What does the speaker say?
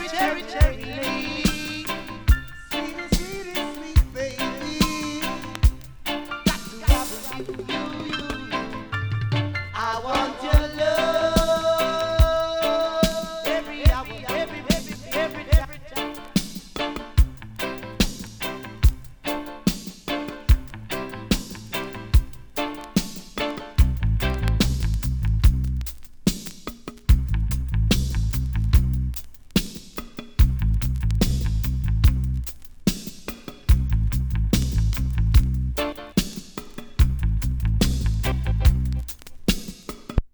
cherry, cherry lady. Sweetie, sweetie, sweet baby. Got to have a view.